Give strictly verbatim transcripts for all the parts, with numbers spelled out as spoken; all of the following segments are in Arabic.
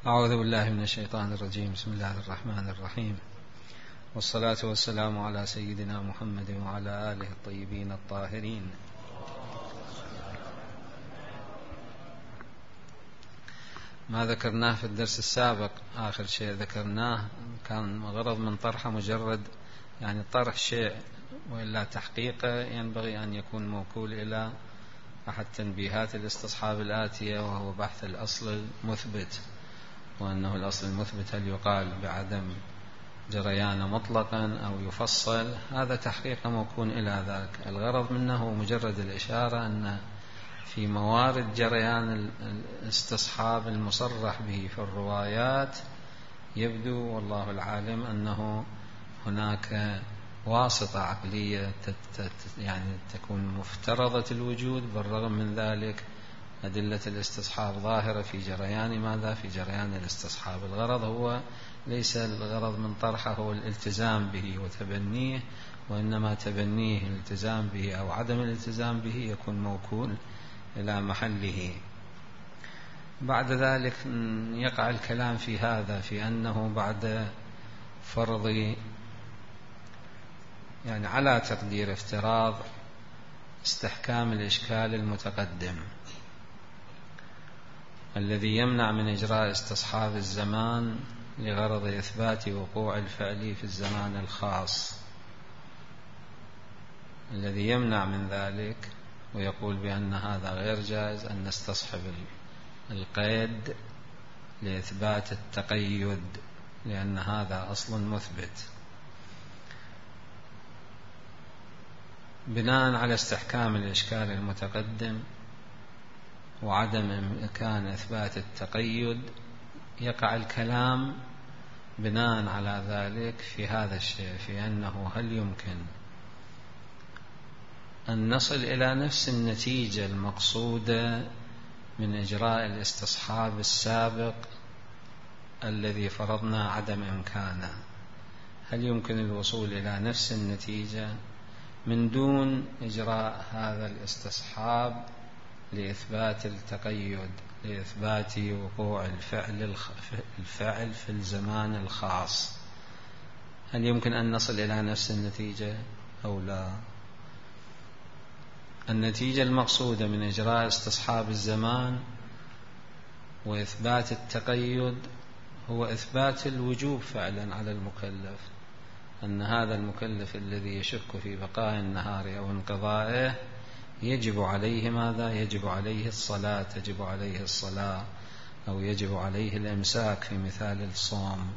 أعوذ بالله من الشيطان الرجيم. بسم الله الرحمن الرحيم، والصلاة والسلام على سيدنا محمد وعلى آله الطيبين الطاهرين. ما ذكرناه في الدرس السابق، آخر شيء ذكرناه كان غرض من طرحه مجرد يعني طرح شيء، وإلا تحقيقه ينبغي أن يكون موكول إلى أحد تنبيهات الاستصحاب الآتية، وهو بحث الأصل المثبت، وأنه الأصل المثبت هل يقال بعدم جريان مطلقا أو يفصل. هذا تحقيق موكول إلى ذلك. الغرض منه مجرد الإشارة أن في موارد جريان الاستصحاب المصرح به في الروايات يبدو والله العالم أنه هناك واسطة عقلية يعني تكون مفترضة الوجود، بالرغم من ذلك أدلة الاستصحاب ظاهرة في جريان ماذا؟ في جريان الاستصحاب. الغرض هو ليس الغرض من طرحه هو الالتزام به وتبنيه، وإنما تبنيه الالتزام به أو عدم الالتزام به يكون موكول إلى محله. بعد ذلك يقع الكلام في هذا، في أنه بعد فرض يعني على تقدير افتراض استحكام الإشكال المتقدم الذي يمنع من إجراء استصحاب الزمان لغرض إثبات وقوع الفعل في الزمان الخاص، الذي يمنع من ذلك ويقول بأن هذا غير جائز أن نستصحب القيد لإثبات التقيد، لأن هذا أصل مثبت. بناء على استحكام الإشكال المتقدم وعدم إمكان إثبات التقيد يقع الكلام بناء على ذلك في هذا الشيء، في أنه هل يمكن أن نصل إلى نفس النتيجة المقصودة من إجراء الاستصحاب السابق الذي فرضنا عدم إمكانه؟ هل يمكن الوصول إلى نفس النتيجة من دون إجراء هذا الاستصحاب لإثبات التقيد، لإثبات وقوع الفعل الفعل في الزمان الخاص؟ هل يمكن أن نصل إلى نفس النتيجة أو لا؟ النتيجة المقصودة من إجراء استصحاب الزمان وإثبات التقيد هو إثبات الوجوب فعلا على المكلف، أن هذا المكلف الذي يشك في بقاء النهار أو انقضائه يجب عليه ماذا؟ يجب عليه الصلاة، تجب عليه الصلاة أو يجب عليه الإمساك في مثال الصوم.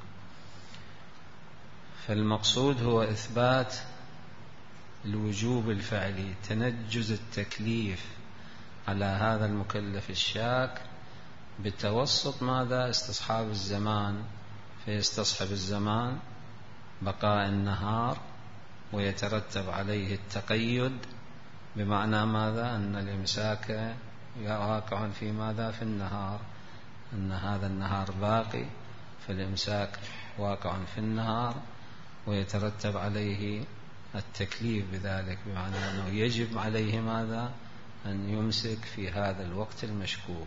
فالمقصود هو إثبات الوجوب الفعلي، تنجز التكليف على هذا المكلف الشاك بتوسط ماذا؟ استصحاب الزمان، فيستصحب الزمان بقاء النهار ويترتب عليه التقيد، بمعنى ماذا؟ أن الإمساك واقع في ماذا؟ في النهار، أن هذا النهار باقي، فالإمساك واقع في النهار ويترتب عليه التكليف بذلك، بمعنى أنه يجب عليه ماذا؟ أن يمسك في هذا الوقت المشكوك،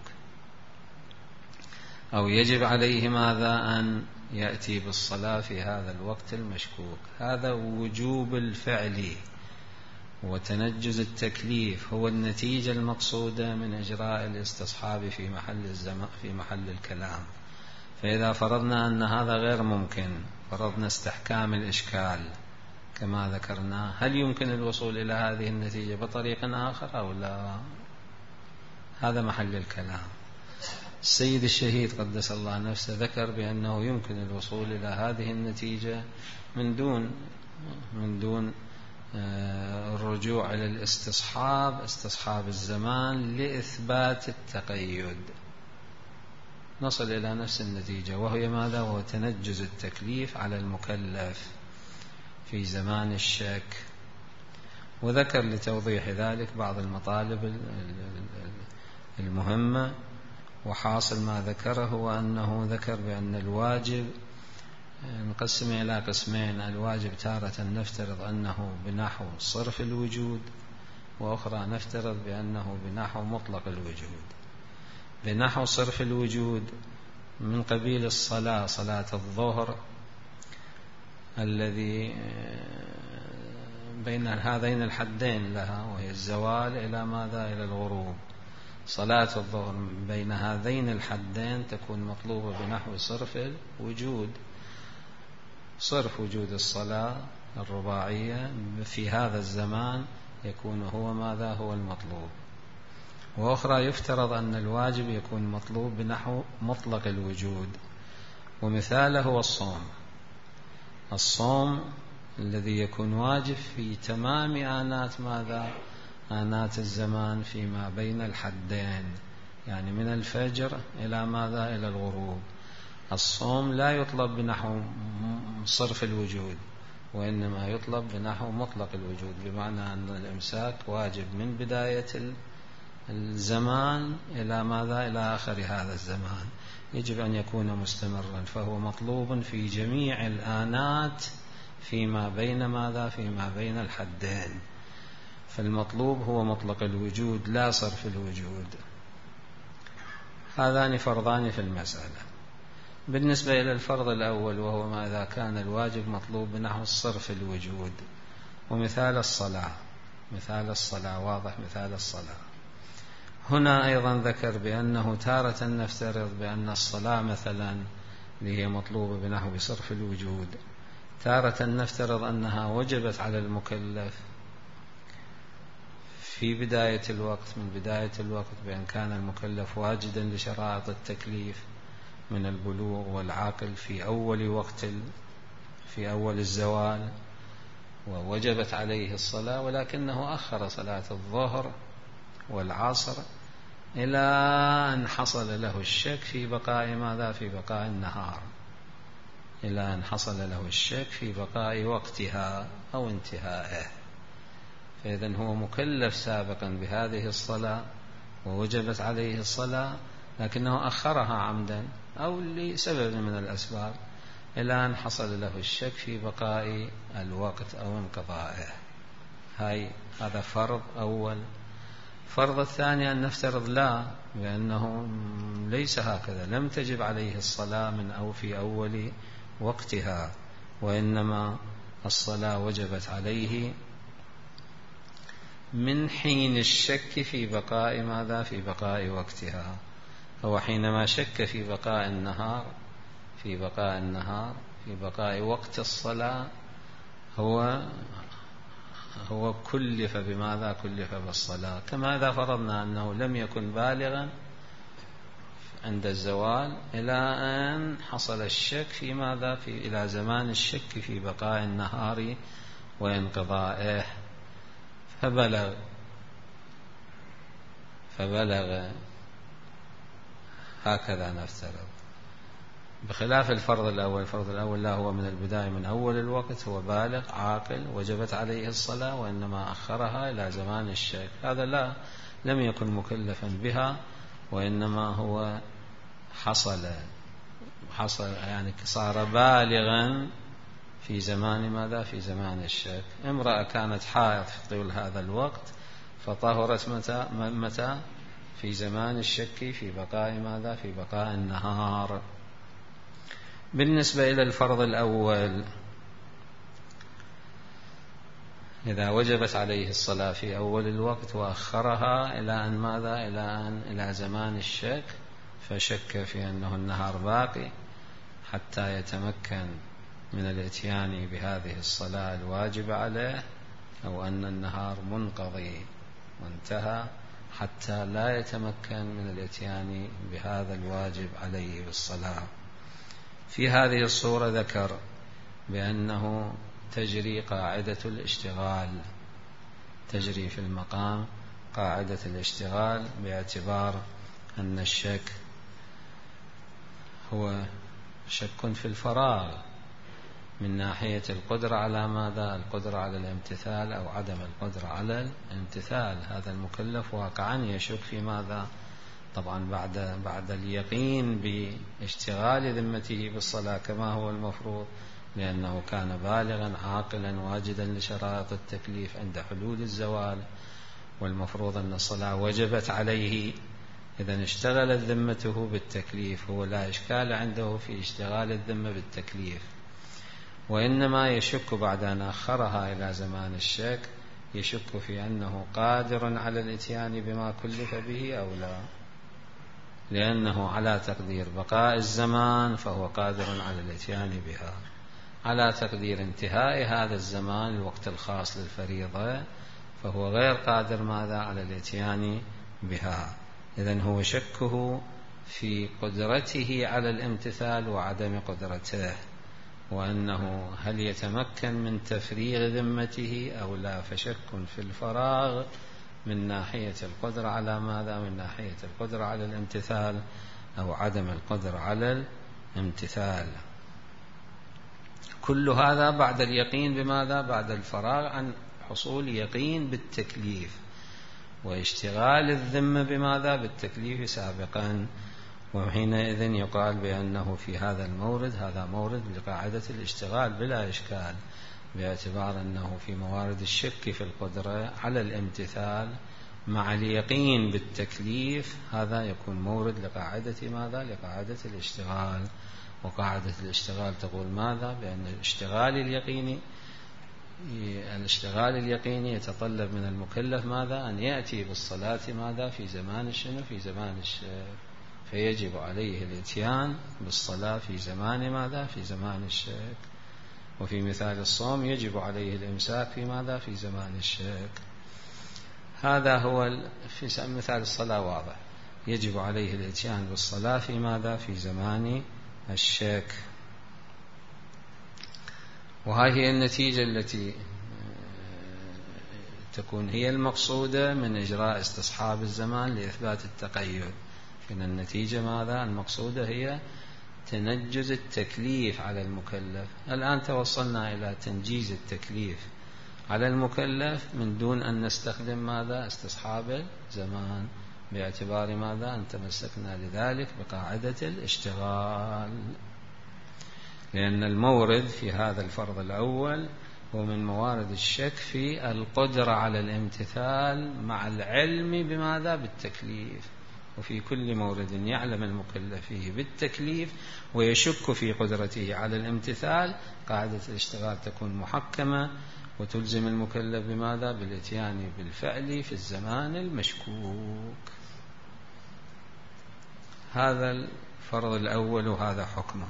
أو يجب عليه ماذا؟ أن يأتي بالصلاة في هذا الوقت المشكوك. هذا وجوب الفعل وتنجز التكليف هو النتيجة المقصودة من إجراء الاستصحاب في محل الزمان في محل الكلام. فإذا فرضنا أن هذا غير ممكن، فرضنا استحكام الإشكال كما ذكرنا، هل يمكن الوصول إلى هذه النتيجة بطريق آخر أو لا؟ هذا محل الكلام. السيد الشهيد قدس الله نفسه ذكر بأنه يمكن الوصول إلى هذه النتيجة من دون من دون الرجوع إلى الاستصحاب، استصحاب الزمان لإثبات التقيد، نصل إلى نفس النتيجة، وهي ماذا؟ وهو تنجز التكليف على المكلف في زمان الشك. وذكر لتوضيح ذلك بعض المطالب المهمة، وحاصل ما ذكره هو أنه ذكر بأن الواجب نقسم إلى قسمين. الواجب تارة نفترض أنه بنحو صرف الوجود، وأخرى نفترض بأنه بنحو مطلق الوجود. بنحو صرف الوجود من قبيل الصلاة، صلاة الظهر الذي بين هذين الحدين لها، وهي الزوال إلى ماذا؟ إلى الغروب. صلاة الظهر بين هذين الحدين تكون مطلوبة بنحو صرف الوجود، صرف وجود الصلاة الرباعية في هذا الزمان يكون هو ماذا؟ هو المطلوب. وأخرى يفترض أن الواجب يكون مطلوب بنحو مطلق الوجود، ومثاله هو الصوم. الصوم الذي يكون واجب في تمام آنات ماذا؟ آنات الزمان فيما بين الحدين، يعني من الفجر إلى ماذا؟ إلى الغروب. الصوم لا يطلب بنحو صرف الوجود، وإنما يطلب بنحو مطلق الوجود، بمعنى أن الإمساك واجب من بداية الزمان إلى ماذا؟ إلى آخر هذا الزمان، يجب أن يكون مستمرا، فهو مطلوب في جميع الآنات فيما بين ماذا؟ فيما بين الحدين. فالمطلوب هو مطلق الوجود لا صرف الوجود. هذان فرضان في المسألة. بالنسبة إلى الفرض الأول وهو ما إذا كان الواجب مطلوب بنحو صرف الوجود، ومثال الصلاة، مثال الصلاة واضح، مثال الصلاة هنا أيضا ذكر بأنه تارة نفترض بأن الصلاة مثلا اللي هي مطلوبة بنحو صرف الوجود، تارة نفترض أنها وجبت على المكلف في بداية الوقت، من بداية الوقت بأن كان المكلف واجدا لشرائط التكليف من البلوغ والعقل في أول وقت في أول الزوال، ووجبت عليه الصلاة، ولكنه أخر صلاة الظهر والعصر إلى أن حصل له الشك في بقاء ماذا؟ في بقاء النهار، إلى أن حصل له الشك في بقاء وقتها أو انتهائه. فإذن هو مكلف سابقا بهذه الصلاة ووجبت عليه الصلاة، لكنه أخرها عمدا أو لسبب من الأسباب إلى أن حصل له الشك في بقاء الوقت أو انقضائه. هاي هذا فرض أول. فرض الثاني أن نفترض لا، بأنه ليس هكذا، لم تجب عليه الصلاة من أو في أول وقتها، وإنما الصلاة وجبت عليه من حين الشك في بقاء ماذا؟ في بقاء وقتها. هو حينما شك في بقاء النهار في بقاء النهار في بقاء وقت الصلاة هو هو كلف بماذا؟ كلف بالصلاة. كما إذا فرضنا أنه لم يكن بالغا عند الزوال إلى أن حصل الشك في ماذا؟ في إلى زمان الشك في بقاء النهار وانقضائه، فبلغ فبلغ هكذا نفترض، بخلاف الفرض الأول. الفرض الأول لا، هو من البداية من أول الوقت هو بالغ عاقل وجبت عليه الصلاة، وإنما أخرها إلى زمان الشك. هذا لا، لم يكن مكلفا بها، وإنما هو حصل حصل يعني صار بالغا في زمان ماذا؟ في زمان الشك. امرأة كانت حائض في طول هذا الوقت فطهرت متى؟ متى؟ في زمان الشك في بقاء ماذا؟ في بقاء النهار. بالنسبة إلى الفرض الأول، إذا وجبت عليه الصلاة في أول الوقت وأخرها إلى أن ماذا؟ إلى أن إلى زمان الشك، فشك في أنه النهار باقي حتى يتمكن من الاتيان بهذه الصلاة الواجبة عليه، أو أن النهار منقضي وانتهى حتى لا يتمكن من الاتيان بهذا الواجب عليه بالصلاة. في هذه الصورة ذكر بأنه تجري قاعدة الاشتغال، تجري في المقام قاعدة الاشتغال، باعتبار أن الشك هو شك في الفراغ من ناحية القدرة على ماذا؟ القدرة على الامتثال أو عدم القدرة على الامتثال. هذا المكلف واقعا يشك في ماذا؟ طبعا بعد بعد اليقين باشتغال ذمته بالصلاة كما هو المفروض، لأنه كان بالغا عاقلا واجدا لشرائط التكليف عند حلول الزوال، والمفروض أن الصلاة وجبت عليه إذن اشتغلت ذمته بالتكليف، هو لا إشكال عنده في اشتغال الذمة بالتكليف، وإنما يشك بعد أن أخرها إلى زمان الشك، يشك في أنه قادر على الإتيان بما كلف به أو لا، لأنه على تقدير بقاء الزمان فهو قادر على الإتيان بها، على تقدير انتهاء هذا الزمان الوقت الخاص للفريضة فهو غير قادر ماذا على الإتيان بها. إذن هو شكه في قدرته على الامتثال وعدم قدرته، وأنه هل يتمكن من تفريغ ذمته أو لا، فشك في الفراغ من ناحية القدرة على ماذا؟ من ناحية القدرة على الامتثال أو عدم القدرة على الامتثال. كل هذا بعد اليقين بماذا؟ بعد الفراغ عن حصول يقين بالتكليف واشتغال الذمة بماذا؟ بالتكليف سابقا. وحينئذ يقال بأنه في هذا المورد، هذا مورد لقاعدة الاشتغال بلا إشكال، باعتبار أنه في موارد الشك في القدرة على الامتثال مع اليقين بالتكليف، هذا يكون مورد لقاعدة ماذا؟ لقاعدة الاشتغال. وقاعدة الاشتغال تقول ماذا؟ بأن الاشتغال اليقيني الاشتغال اليقيني يتطلب من المكلف ماذا؟ أن يأتي بالصلاة ماذا؟ في زمان الشنو؟ في زمان الشك، فيجب عليه الاتيان بالصلاة في زمان ماذا؟ في زمان الشك. وفي مثال الصوم يجب عليه الإمساك في ماذا؟ في زمان الشك. هذا هو في مثال الصلاة واضح، يجب عليه الاتيان بالصلاة في ماذا؟ في زمان الشك. وهذه هي النتيجة التي تكون هي المقصودة من إجراء استصحاب الزمان لإثبات التقيد. إن النتيجة ماذا؟ المقصودة هي تنجز التكليف على المكلف. الآن توصلنا إلى تنجيز التكليف على المكلف من دون أن نستخدم ماذا؟ استصحاب الزمان، باعتبار ماذا؟ أن تمسكنا لذلك بقاعدة الاشتغال، لأن المورد في هذا الفرض الأول هو من موارد الشك في القدرة على الامتثال مع العلم بماذا؟ بالتكليف. وفي كل مورد يعلم المكلف فيه بالتكليف ويشك في قدرته على الامتثال، قاعدة الاشتغال تكون محكمة وتلزم المكلف بماذا؟ بالاتيان بالفعل في الزمان المشكوك. هذا الفرض الأول وهذا حكمه.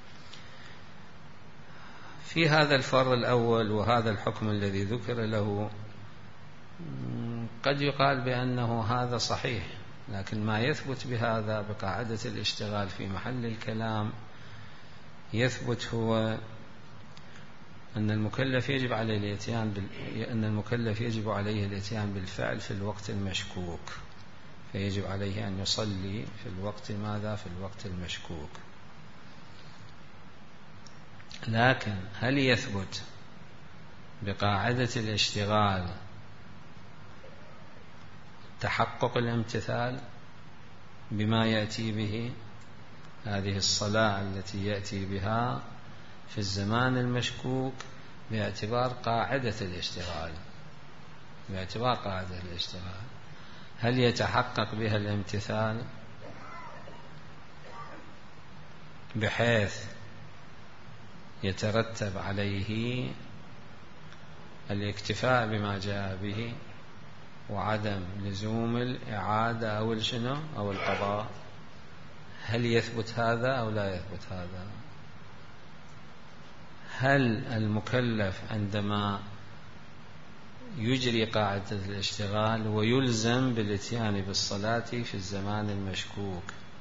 في هذا الفرض الأول وهذا الحكم الذي ذكر له قد يقال بأنه هذا صحيح، لكن ما يثبت بهذا بقاعدة الاشتغال في محل الكلام يثبت هو أن المكلف يجب عليه الاتيان بال... أن المكلف يجب عليه الاتيان بالفعل في الوقت المشكوك، فيجب عليه أن يصلي في الوقت ماذا؟ في الوقت المشكوك. لكن هل يثبت بقاعدة الاشتغال تحقق الامتثال بما يأتي به؟ هذه الصلاة التي يأتي بها في الزمان المشكوك باعتبار قاعدة الاشتغال، باعتبار قاعدة الاشتغال هل يتحقق بها الامتثال بحيث يترتب عليه الاكتفاء بما جاء به وعدم لزوم الإعادة أو الشنو أو القضاء؟ هل يثبت هذا أو لا يثبت هذا؟ هل المكلف عندما يجري قاعدة الاشتغال ويلزم بالاتيان بالصلاة في الزمان المشكوك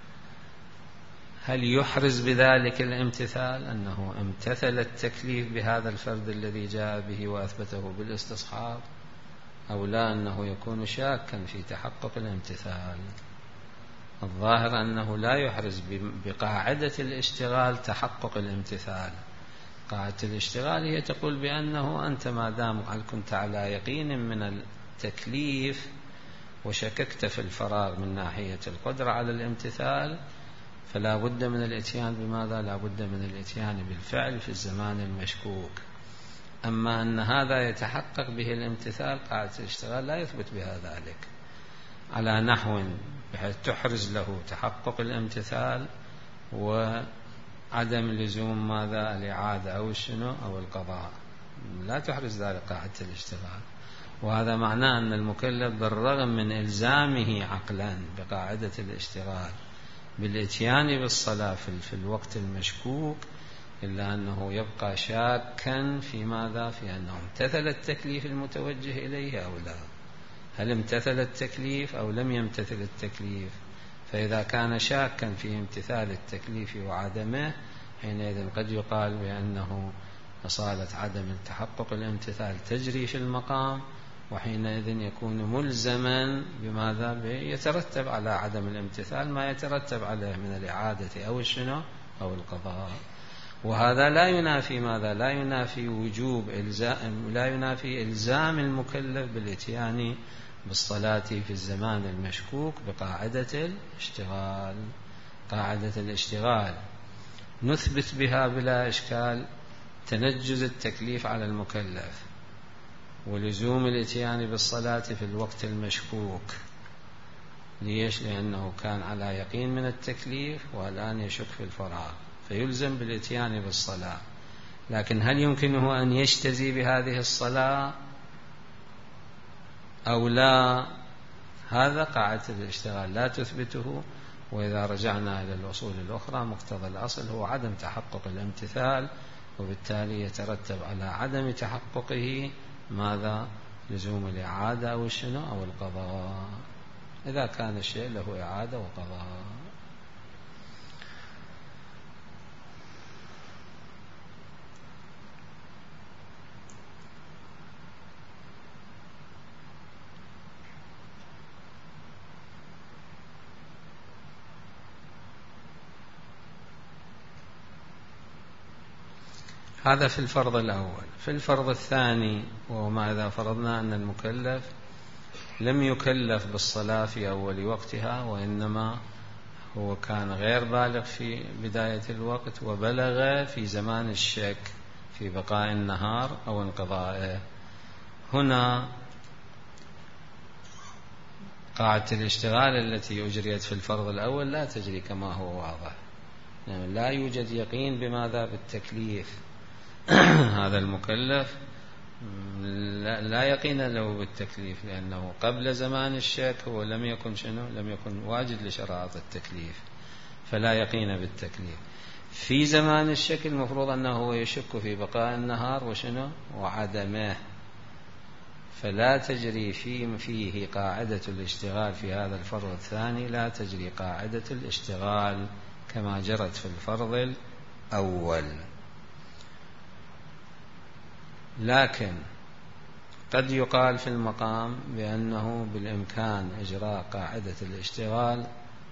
هل يحرز بذلك الامتثال أنه امتثل التكليف بهذا الفرد الذي جاء به وأثبته بالاستصحاب، أو لا أنه يكون شاكا في تحقق الامتثال؟ الظاهر أنه لا يحرز بقاعدة الاشتغال تحقق الامتثال. قاعدة الاشتغال هي تقول بأنه أنت ما دام كنت على يقين من التكليف وشككت في الفراغ من ناحية القدرة على الامتثال فلا بد من الاتيان بماذا؟ لا بد من الاتيان بالفعل في الزمان المشكوك. أما أن هذا يتحقق به الامتثال، قاعدة الاشتغال لا يثبت بها ذلك، على نحو بحيث تحرز له تحقق الامتثال وعدم لزوم ماذا الإعادة أو الشنو أو القضاء، لا تحرز ذلك قاعدة الاشتغال. وهذا معناه أن المكلف بالرغم من إلزامه عقلا بقاعدة الاشتغال بالإتيان بالصلاة في الوقت المشكوك، إلا أنه يبقى شاكا في ماذا؟ في أنه امتثل التكليف المتوجه إليه أو لا، هل امتثل التكليف أو لم يمتثل التكليف. فإذا كان شاكا في امتثال التكليف وعدمه، حينئذ قد يقال بأنه أصالة عدم تحقق الامتثال تجري في المقام، وحينئذ يكون ملزما بماذا؟ يترتب على عدم الامتثال ما يترتب عليه من الإعادة أو الشنو أو القضاء. وهذا لا ينافي ماذا؟ لا ينافي وجوب إلزام، لا ينافي إلزام المكلف بالإتيان بالصلاة في الزمان المشكوك بقاعدة الاشتغال. قاعدة الاشتغال نثبت بها بلا إشكال تنجز التكليف على المكلف ولزوم الإتيان بالصلاة في الوقت المشكوك. ليش؟ لأنه كان على يقين من التكليف والآن يشك في الفراغ، فيلزم بالإتيان بالصلاة. لكن هل يمكنه أن يجتزي بهذه الصلاة أو لا؟ هذا قاعدة الاشتغال لا تثبته. وإذا رجعنا إلى الأصول الأخرى مقتضى الأصل هو عدم تحقق الامتثال، وبالتالي يترتب على عدم تحققه ماذا؟ لزوم الإعادة أو الشنو أو القضاء، إذا كان الشيء له إعادة وقضاء. هذا في الفرض الأول. في الفرض الثاني، وهو ما إذا فرضنا أن المكلف لم يكلف بالصلاة في أول وقتها، وإنما هو كان غير بالغ في بداية الوقت وبلغ في زمان الشك في بقاء النهار أو انقضائه. هنا قاعدة الاشتغال التي أجريت في الفرض الأول لا تجري كما هو واضح، يعني لا يوجد يقين بماذا؟ بالتكليف. هذا المكلف لا يقين له بالتكليف، لأنه قبل زمان الشك هو لم يكن شنو؟ لم يكن واجد لشرائط التكليف، فلا يقين بالتكليف. في زمان الشك المفروض أنه يشك في بقاء النهار وشنو؟ وعدمه، فلا تجري فيه, فيه قاعدة الاشتغال. في هذا الفرض الثاني لا تجري قاعدة الاشتغال كما جرت في الفرض الأول. لكن قد يقال في المقام بأنه بالإمكان إجراء قاعدة الاشتغال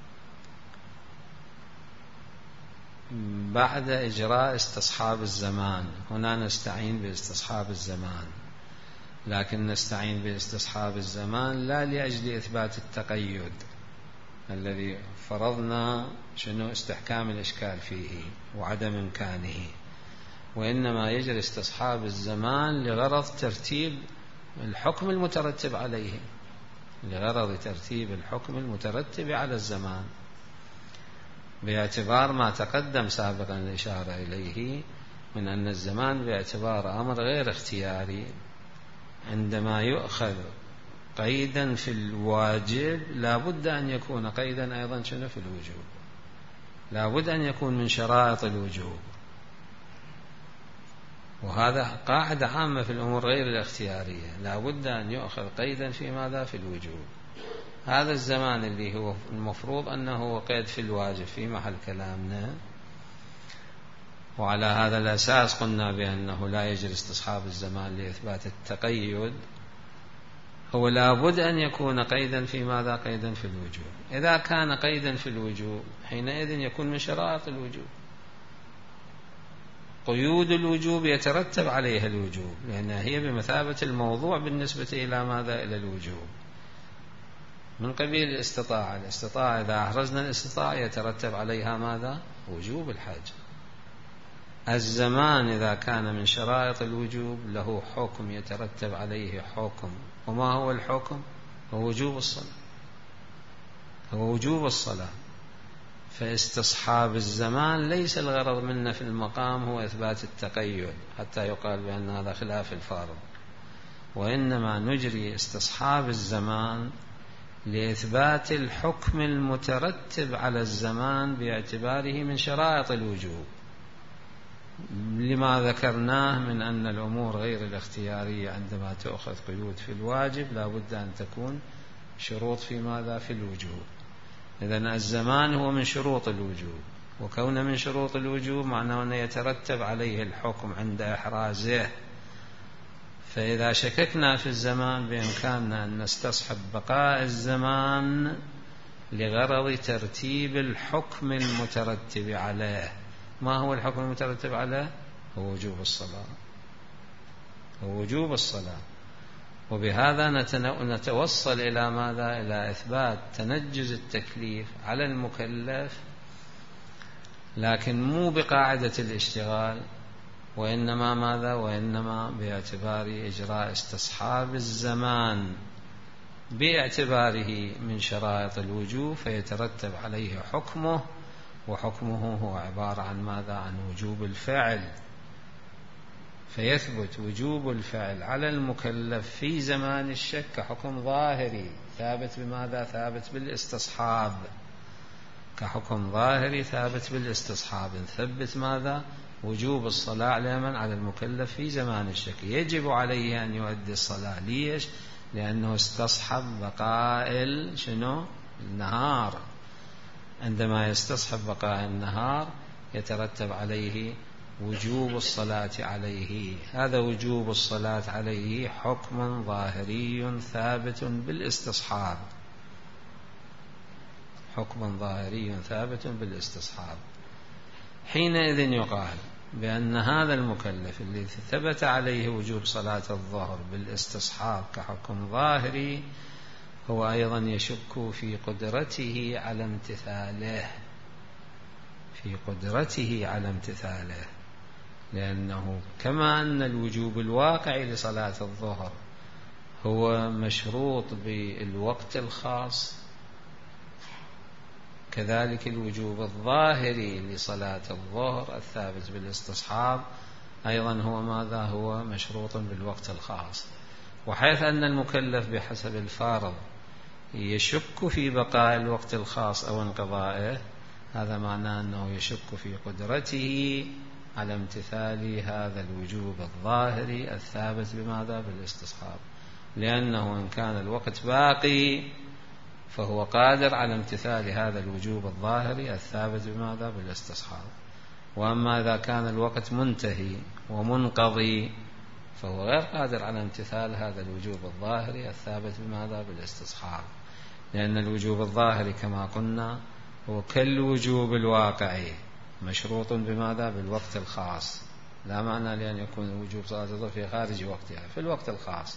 بعد إجراء استصحاب الزمان. هنا نستعين باستصحاب الزمان، لكن نستعين باستصحاب الزمان لا لأجل إثبات التقيد الذي فرضنا شنو استحكام الإشكال فيه وعدم إمكانه، وإنما يجري استصحاب الزمان لغرض ترتيب الحكم المترتب عليه، لغرض ترتيب الحكم المترتب على الزمان، باعتبار ما تقدم سابقا الإشارة إليه من أن الزمان باعتبار أمر غير اختياري عندما يؤخذ قيدا في الواجب لا بد أن يكون قيدا أيضا شنو في الوجوب، لا بد أن يكون من شرائط الوجوب. وهذا قاعدة عامة في الأمور غير الاختيارية، لا بد أن يؤخذ قيدا في ماذا؟ في الوجوب. هذا الزمان اللي هو المفروض أنه هو قيد في الواجب في محل كلامنا، وعلى هذا الأساس قلنا بأنه لا يجري استصحاب الزمان لإثبات التقيد، هو لا بد أن يكون قيدا في ماذا؟ قيدا في الوجوب. إذا كان قيدا في الوجوب حينئذ يكون من شرائط الوجوب. قيود الوجوب يترتب عليها الوجوب، لأنها هي بمثابة الموضوع بالنسبة إلى ماذا؟ إلى الوجوب. من قبيل الاستطاعة، الاستطاعة إذا أحرزنا الاستطاعة يترتب عليها ماذا؟ وجوب الحج. الزمان إذا كان من شرائط الوجوب له حكم يترتب عليه حكم، وما هو الحكم؟ هو وجوب الصلاة. هو وجوب الصلاة. فاستصحاب الزمان ليس الغرض منه في المقام هو إثبات التقيد حتى يقال بأن هذا خلاف الفارض، وإنما نجري استصحاب الزمان لإثبات الحكم المترتب على الزمان باعتباره من شرائط الوجوب، لما ذكرناه من أن الأمور غير الاختيارية عندما تأخذ قيود في الواجب لا بد أن تكون شروط في ماذا؟ في الوجوب. إذن الزمان هو من شروط الوجوب، وكون من شروط الوجوب معناه أنه يترتب عليه الحكم عند إحرازه. فإذا شككنا في الزمان بإمكاننا أن نستصحب بقاء الزمان لغرض ترتيب الحكم المترتب عليه. ما هو الحكم المترتب عليه؟ هو وجوب الصلاة، هو وجوب الصلاة. وبهذا نتوصل إلى ماذا؟ إلى إثبات تنجز التكليف على المكلف، لكن مو بقاعدة الاشتغال، وإنما ماذا؟ وإنما باعتبار إجراء استصحاب الزمان باعتباره من شرائط الوجوب، فيترتب عليه حكمه، وحكمه هو عبارة عن ماذا؟ عن وجوب الفعل. فيثبت وجوب الفعل على المكلف في زمان الشك كحكم ظاهري ثابت بماذا؟ ثابت بالاستصحاب، كحكم ظاهري ثابت بالاستصحاب. نثبت ماذا؟ وجوب الصلاة على من؟ على المكلف في زمان الشك، يجب عليه أن يؤدي الصلاة. ليش؟ لأنه استصحب بقاء شنو؟ النهار. عندما يستصحب بقاء النهار يترتب عليه وجوب الصلاة عليه. هذا وجوب الصلاة عليه حكم ظاهري ثابت بالاستصحاب، حكم ظاهري ثابت بالاستصحاب. حينئذ يقال بأن هذا المكلف الذي ثبت عليه وجوب صلاة الظهر بالاستصحاب كحكم ظاهري هو أيضا يشك في قدرته على امتثاله، في قدرته على امتثاله، لأنه كما أن الوجوب الواقعي لصلاة الظهر هو مشروط بالوقت الخاص، كذلك الوجوب الظاهري لصلاة الظهر الثابت بالاستصحاب أيضا هو ماذا؟ هو مشروط بالوقت الخاص. وحيث أن المكلف بحسب الفارض يشك في بقاء الوقت الخاص أو انقضائه، هذا معناه أنه يشك في قدرته على امتثال هذا الوجوب الظاهري الثابت بماذا؟ بالاستصحاب. لأنه إن كان الوقت باقي فهو قادر على امتثال هذا الوجوب الظاهري الثابت بماذا؟ بالاستصحاب. وأما إذا كان الوقت منتهي ومنقضي فهو غير قادر على امتثال هذا الوجوب الظاهري الثابت بماذا؟ بالاستصحاب. لأن الوجوب الظاهري كما قلنا هو كالوجوب الواقعي مشروط بماذا؟ بالوقت الخاص. لا معنى لأن يكون وجوب صلاة الظهر في خارج وقتها، في الوقت الخاص.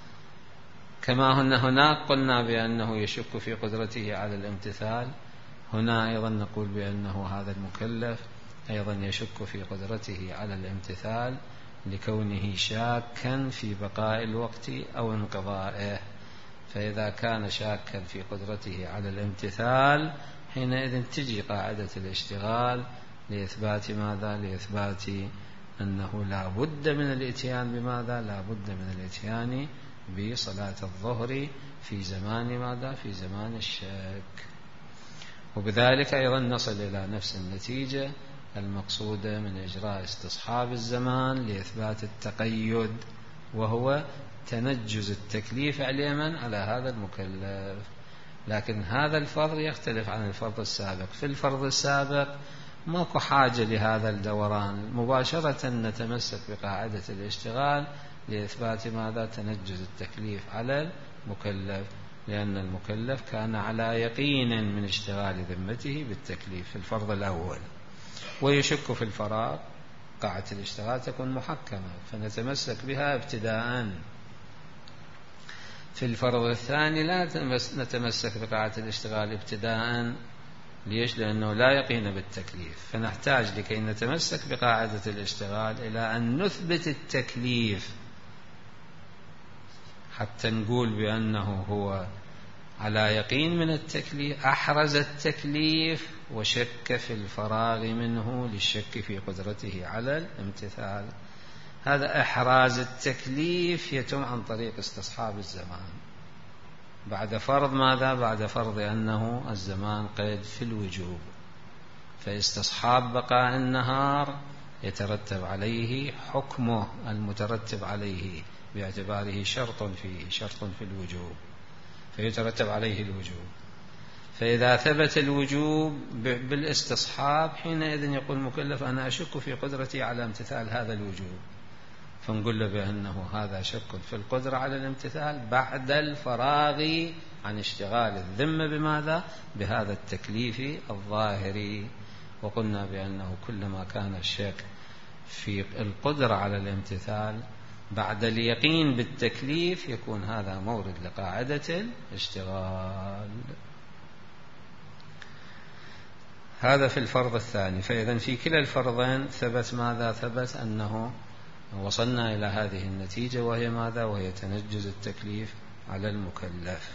كما هنا هناك قلنا بأنه يشك في قدرته على الامتثال، هنا أيضا نقول بأنه هذا المكلف أيضا يشك في قدرته على الامتثال لكونه شاكا في بقاء الوقت أو انقضائه. فإذا كان شاكا في قدرته على الامتثال حينئذ تجي قاعدة الاشتغال لإثبات ماذا؟ لإثبات أنه لا بد من الإتيان بماذا؟ لا بد من الإتيان بصلاة الظهر في زمان ماذا؟ في زمان الشك. وبذلك أيضا نصل إلى نفس النتيجة المقصودة من إجراء استصحاب الزمان لإثبات التقيد، وهو تنجز التكليف على من؟ على هذا المكلف. لكن هذا الفرض يختلف عن الفرض السابق. في الفرض السابق ماكو حاجة لهذا الدوران، مباشرة نتمسك بقاعدة الاشتغال لإثبات ماذا؟ تنجز التكليف على المكلف، لأن المكلف كان على يقين من اشتغال ذمته بالتكليف في الفرض الأول، ويشك في الفراغ، قاعدة الاشتغال تكون محكمة فنتمسك بها ابتداءً. في الفرض الثاني لا نتمسك بقاعدة الاشتغال ابتداءً. ليش؟ لأنه لا يقين بالتكليف، فنحتاج لكي نتمسك بقاعدة الاشتغال إلى أن نثبت التكليف حتى نقول بأنه هو على يقين من التكليف، أحرز التكليف وشك في الفراغ منه للشك في قدرته على الامتثال. هذا إحراز التكليف يتم عن طريق استصحاب الزمان بعد فرض ماذا؟ بعد فرض أنه الزمان قيد في الوجوب، فاستصحاب بقاء النهار يترتب عليه حكمه المترتب عليه باعتباره شرط في شرط في الوجوب، فيترتب عليه الوجوب. فإذا ثبت الوجوب بالاستصحاب حينئذ يقول المكلف أنا أشك في قدرتي على امتثال هذا الوجوب، فنقول له بأنه هذا شك في القدرة على الامتثال بعد الفراغ عن اشتغال الذمة بماذا؟ بهذا التكليف الظاهري. وقلنا بأنه كلما كان الشك في القدرة على الامتثال بعد اليقين بالتكليف يكون هذا مورد لقاعدة الاشتغال. هذا في الفرض الثاني. فإذا في كلا الفرضين ثبت ماذا؟ ثبت أنه وصلنا إلى هذه النتيجة، وهي ماذا؟ وهي تنجز التكليف على المكلف.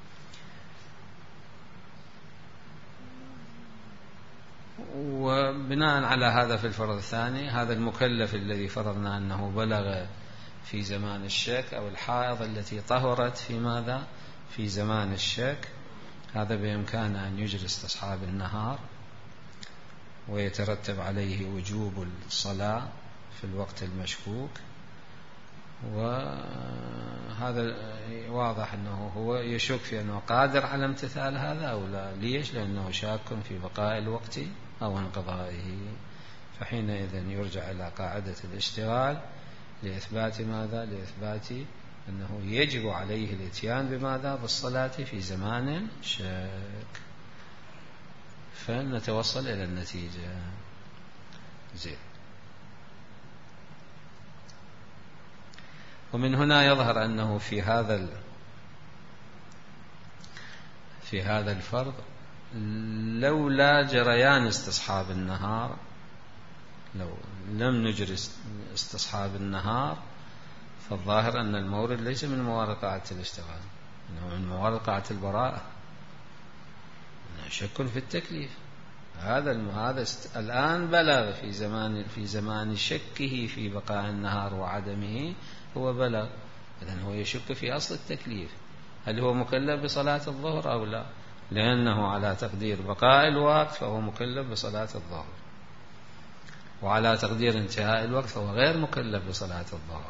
وبناء على هذا في الفرض الثاني، هذا المكلف الذي فرضنا أنه بلغ في زمان الشك، أو الحائض التي طهرت في ماذا؟ في زمان الشك، هذا بإمكانه أن يجري استصحاب النهار ويترتب عليه وجوب الصلاة في الوقت المشكوك. وهذا واضح أنه هو يشك في أنه قادر على امتثال هذا أو لا. ليش؟ لأنه شاك في بقاء الوقت أو انقضائه، فحينئذ يرجع إلى قاعدة الاشتغال لإثبات ماذا؟ لإثبات أنه يجب عليه الاتيان بماذا؟ بالصلاة في زمان شك. فنتوصل إلى النتيجة. زين. ومن هنا يظهر أنه في هذا في هذا الفرض لولا جريان استصحاب النهار، لو لم نجري استصحاب النهار، فالظاهر أن المورد ليس من موارد قاعدة الاشتغال، إنه من موارد قاعدة البراءة، شك في التكليف. هذا هذا الآن بلغ في زمان في زمان شكه في بقاء النهار وعدمه، هو بلغ، إذن هو يشك في أصل التكليف، هل هو مكلف بصلاة الظهر أو لا؟ لأنه على تقدير بقاء الوقت فهو مكلف بصلاة الظهر، وعلى تقدير انتهاء الوقت فهو غير مكلف بصلاة الظهر.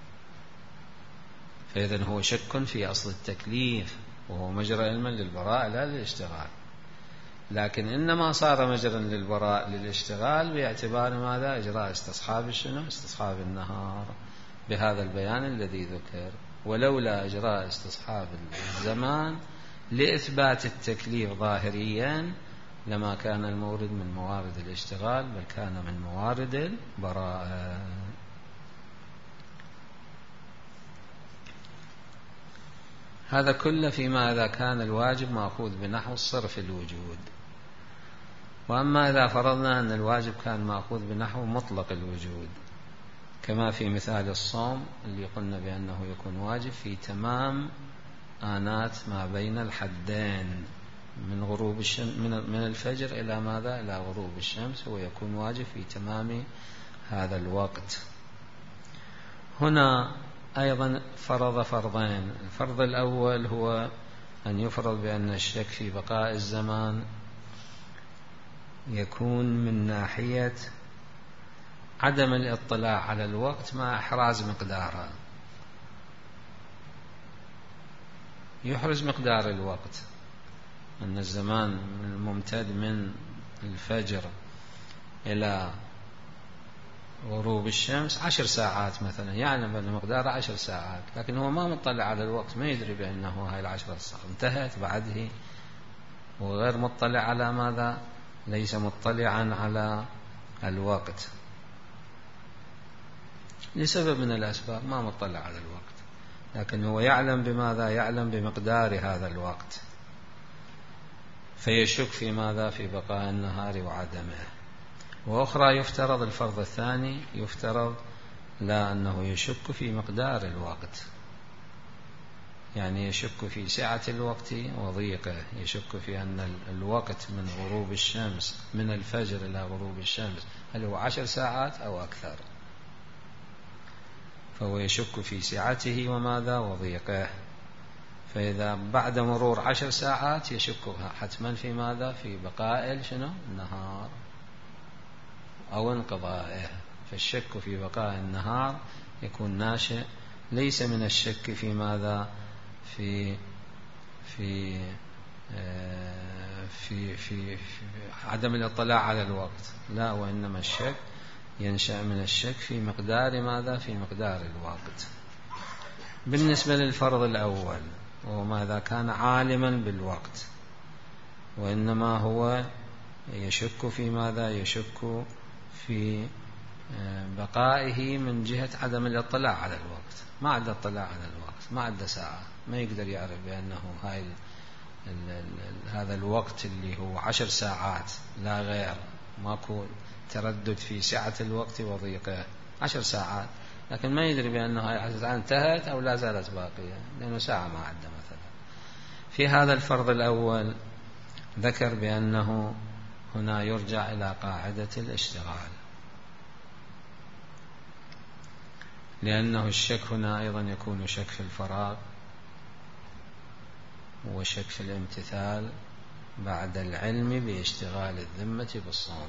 فإذن هو شك في أصل التكليف، وهو مجرى علما للبراء لا للاشتغال، لكن إنما صار مجرى للبراء للاشتغال باعتبار ماذا؟ إجراء استصحاب الشنو؟ استصحاب النهار، بهذا البيان الذي ذكر. ولولا إجراء استصحاب الزمان لإثبات التكليف ظاهريا لما كان المورد من موارد الاشتغال، بل كان من موارد البراءة. هذا كله فيما إذا كان الواجب مأخوذ بنحو الصرف الوجود. وأما إذا فرضنا أن الواجب كان مأخوذ بنحو مطلق الوجود، كما في مثال الصوم اللي قلنا بأنه يكون واجب في تمام آنات ما بين الحدين، من غروب الشمس من الفجر إلى ماذا؟ إلى غروب الشمس، هو يكون واجب في تمام هذا الوقت. هنا أيضا فرض فرضين. الفرض الأول هو أن يفرض بأن الشك في بقاء الزمان يكون من ناحية عدم الاطلاع على الوقت مع إحراز مقداره، يحرز مقدار الوقت، أن الزمان الممتد من الفجر إلى غروب الشمس عشر ساعات مثلا، يعلم أن مقداره عشر ساعات، لكن هو ما مطلع على الوقت، ما يدري بأنه هاي العشر ساعات انتهت بعده، وغير مطلع على ماذا؟ ليس مطلعا على الوقت لسبب من الأسباب، ما مطلع على الوقت، لكن هو يعلم بماذا؟ يعلم بمقدار هذا الوقت، فيشك في ماذا؟ في بقاء النهار وعدمه. وأخرى يفترض الفرض الثاني يفترض لا أنه يشك في مقدار الوقت، يعني يشك في سعة الوقت وضيقه، يشك في أن الوقت من غروب الشمس من الفجر إلى غروب الشمس هل هو عشر ساعات أو أكثر، فهو يشك في سعته وماذا وضيقه. فإذا بعد مرور عشر ساعات يشك حتما في ماذا في بقاء شنو النهار أو انقضائه. فالشك في بقاء النهار يكون ناشئ ليس من الشك في ماذا في في في في, في عدم الاطلاع على الوقت، لا، وإنما الشك ينشأ من الشك في مقدار ماذا في مقدار الوقت. بالنسبة للفرض الأول وهو ماذا كان عالما بالوقت وإنما هو يشك في ماذا يشك في بقائه من جهة عدم الاطلاع على الوقت، ما عنده اطلاع على الوقت، ما عنده ساعة، ما يقدر يعرف بأنه هاي ال ال ال هذا الوقت اللي هو عشر ساعات لا غير، ماكو تردد في سعة الوقت وضيقه، عشر ساعات، لكن ما يدري بأنه هاي عشر ساعات انتهت أو لا زالت باقية لأنه ساعة ما عنده مثلا. في هذا الفرض الأول ذكر بأنه هنا يرجع إلى قاعدة الاشتغال، لأنه الشك هنا أيضا يكون شك في الفراغ وشك في الامتثال بعد العلم باشتغال الذمة بالصوم،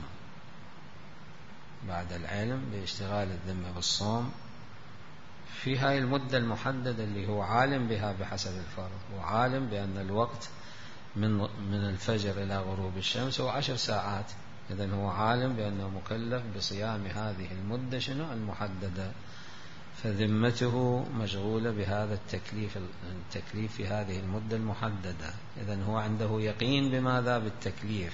بعد العلم باشتغال الذمة بالصوم في هاي المدة المحددة اللي هو عالم بها بحسب الفرض، وعالم بأن الوقت من من الفجر إلى غروب الشمس هو عشر ساعات، إذن هو عالم بأنه مكلف بصيام هذه المدة شنو المحددة، فذمته مشغولة بهذا التكليف التكليف في هذه المدة المحددة، إذن هو عنده يقين بماذا بالتكليف.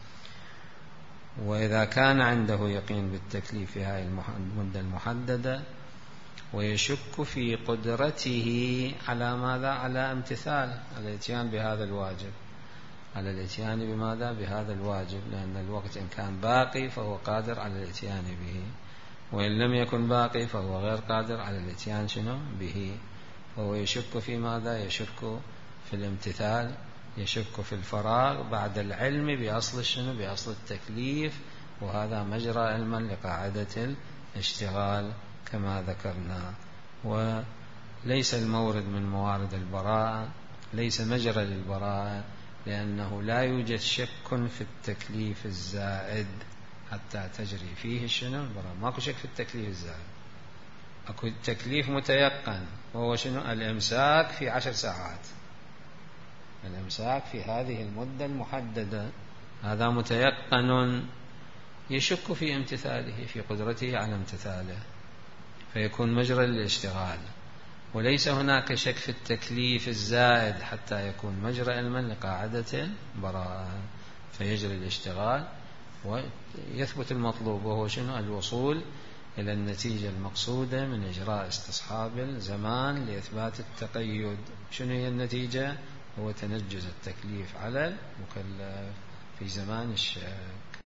وإذا كان عنده يقين بالتكليف في هذه المدة المحددة ويشك في قدرته على ماذا على امتثال على الاتيان بهذا الواجب، على الاتيان بماذا بهذا الواجب، لأن الوقت إن كان باقي فهو قادر على الاتيان به، وإن لم يكن باقي فهو غير قادر على الاتيان شنو به. فهو يشك في ماذا يشك في الامتثال، يشك في الفراغ بعد العلم بأصل شنو بأصل التكليف، وهذا مجرى علما لقاعدة الاشتغال كما ذكرنا. وليس المورد من موارد البراءة، ليس مجرى للبراءة، لأنه لا يوجد شك في التكليف الزائد حتى تجري فيه شنو البراءة، ماكو شك في التكليف الزائد، اكو تكليف متيقن وهو شنو الامساك في عشر ساعات، الامساك في هذه المدة المحددة، هذا متيقن يشك في امتثاله في قدرته على امتثاله، فيكون مجرى للاشتغال. وليس هناك شك في التكليف الزائد حتى يكون مجرى علما لقاعدة البراءة، فيجري الاشتغال ويثبت المطلوب وهو شنو الوصول إلى النتيجة المقصودة من إجراء استصحاب الزمان لإثبات التقيد. شنو هي النتيجة؟ هو تنجز التكليف على المكلف في زمان الشك.